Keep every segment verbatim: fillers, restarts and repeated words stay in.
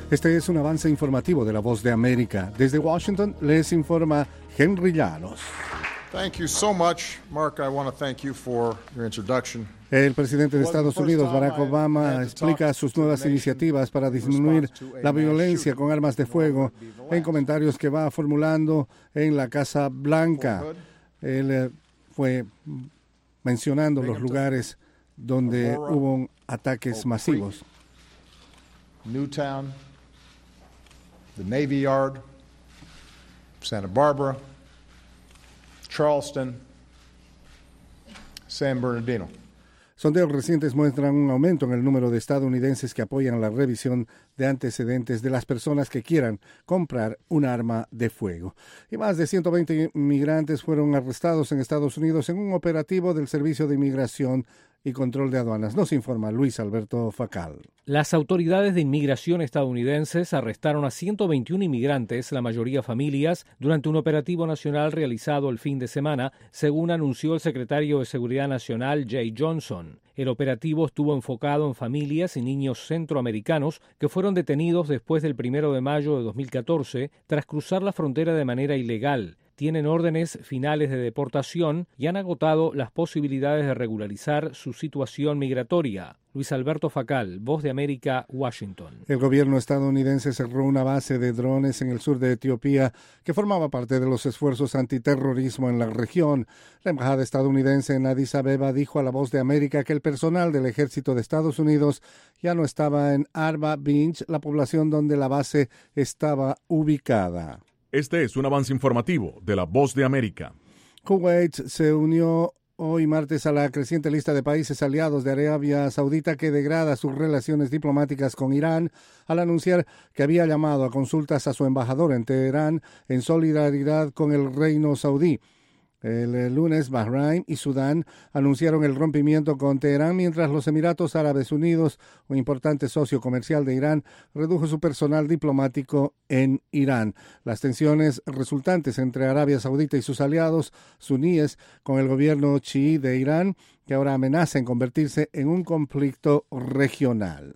Este es un avance informativo de La Voz de América. Desde Washington les informa Henry Llanos. Thank you so much, Mark. I want to thank you for your introduction. El presidente de Estados Unidos, Barack Obama, explica sus nuevas iniciativas para disminuir la violencia con armas de fuego en comentarios que va formulando en la Casa Blanca. Él eh, fue mencionando los lugares donde hubo ataques masivos. Newtown, the Navy Yard, Santa Barbara, Charleston, San Bernardino. Sondeos recientes muestran un aumento en el número de estadounidenses que apoyan la revisión de antecedentes de las personas que quieran comprar un arma de fuego. Y más de ciento veinte inmigrantes fueron arrestados en Estados Unidos en un operativo del Servicio de Inmigración y Control de Aduanas. Nos informa Luis Alberto Facal. Las autoridades de inmigración estadounidenses arrestaron a ciento veintiún inmigrantes, la mayoría familias, durante un operativo nacional realizado el fin de semana, según anunció el secretario de Seguridad Nacional Jay Johnson. El operativo estuvo enfocado en familias y niños centroamericanos que fueron detenidos después del primero de mayo de dos mil catorce tras cruzar la frontera de manera ilegal. Tienen órdenes finales de deportación y han agotado las posibilidades de regularizar su situación migratoria. Luis Alberto Facal, Voz de América, Washington. El gobierno estadounidense cerró una base de drones en el sur de Etiopía que formaba parte de los esfuerzos antiterrorismo en la región. La embajada estadounidense en Addis Abeba dijo a La Voz de América que el personal del ejército de Estados Unidos ya no estaba en Arba Binch, la población donde la base estaba ubicada. Este es un avance informativo de La Voz de América. Kuwait se unió hoy martes a la creciente lista de países aliados de Arabia Saudita que degrada sus relaciones diplomáticas con Irán al anunciar que había llamado a consultas a su embajador en Teherán en solidaridad con el reino saudí. El lunes, Bahrein y Sudán anunciaron el rompimiento con Teherán, mientras los Emiratos Árabes Unidos, un importante socio comercial de Irán, redujo su personal diplomático en Irán. Las tensiones resultantes entre Arabia Saudita y sus aliados suníes con el gobierno chií de Irán, que ahora amenaza en convertirse en un conflicto regional.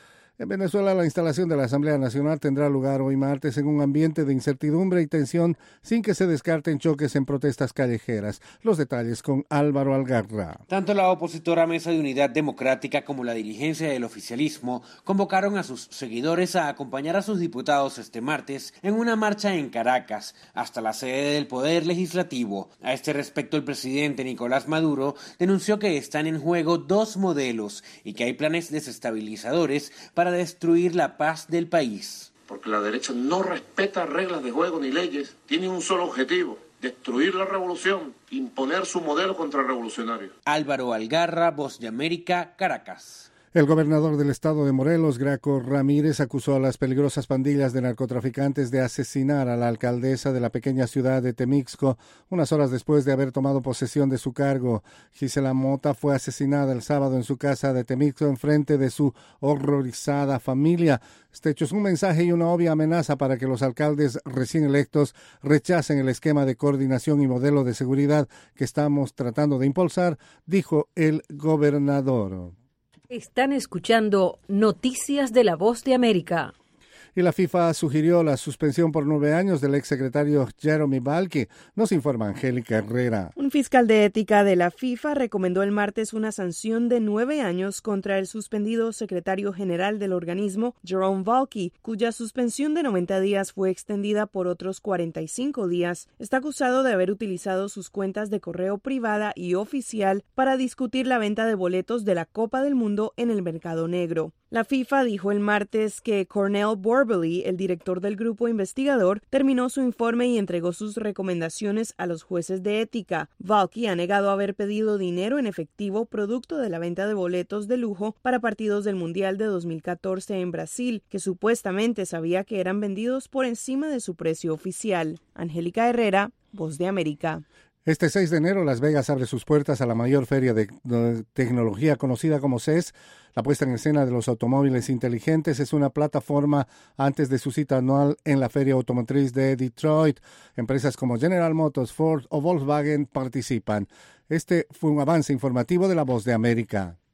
En Venezuela, la instalación de la Asamblea Nacional tendrá lugar hoy martes en un ambiente de incertidumbre y tensión sin que se descarten choques en protestas callejeras. Los detalles con Álvaro Algarra. Tanto la opositora Mesa de Unidad Democrática como la dirigencia del oficialismo convocaron a sus seguidores a acompañar a sus diputados este martes en una marcha en Caracas hasta la sede del Poder Legislativo. A este respecto, el presidente Nicolás Maduro denunció que están en juego dos modelos y que hay planes desestabilizadores para para destruir la paz del país. Porque la derecha no respeta reglas de juego ni leyes, tiene un solo objetivo: destruir la revolución, imponer su modelo contrarrevolucionario. Álvaro Algarra, Voz de América, Caracas. El gobernador del estado de Morelos, Graco Ramírez, acusó a las peligrosas pandillas de narcotraficantes de asesinar a la alcaldesa de la pequeña ciudad de Temixco unas horas después de haber tomado posesión de su cargo. Gisela Mota fue asesinada el sábado en su casa de Temixco en frente de su horrorizada familia. Este hecho es un mensaje y una obvia amenaza para que los alcaldes recién electos rechacen el esquema de coordinación y modelo de seguridad que estamos tratando de impulsar, dijo el gobernador. Están escuchando Noticias de La Voz de América. Y la FIFA sugirió la suspensión por nueve años del exsecretario Jeremy Valky. Nos informa Angélica Herrera. Un fiscal de ética de la FIFA recomendó el martes una sanción de nueve años contra el suspendido secretario general del organismo, Jerome Valky, cuya suspensión de noventa días fue extendida por otros cuarenta y cinco días. Está acusado de haber utilizado sus cuentas de correo privada y oficial para discutir la venta de boletos de la Copa del Mundo en el mercado negro. La FIFA dijo el martes que Cornell Borbely, el director del grupo investigador, terminó su informe y entregó sus recomendaciones a los jueces de ética. Valky ha negado haber pedido dinero en efectivo producto de la venta de boletos de lujo para partidos del Mundial de dos mil catorce en Brasil, que supuestamente sabía que eran vendidos por encima de su precio oficial. Angélica Herrera, Voz de América. Este seis de enero, Las Vegas abre sus puertas a la mayor feria de, de tecnología conocida como C E S. La puesta en escena de los automóviles inteligentes es una plataforma antes de su cita anual en la Feria Automotriz de Detroit. Empresas como General Motors, Ford o Volkswagen participan. Este fue un avance informativo de La Voz de América.